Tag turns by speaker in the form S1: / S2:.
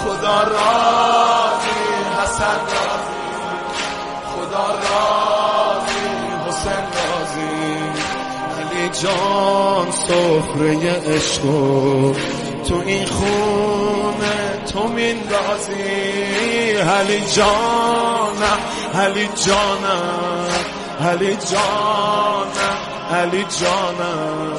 S1: خدا راضی حسن راضی، خدا راضی حسین راضی. علی جان سفره عشقو تو این خونه تو میندازی. علی جانم علی جانم علی جانم علی جانم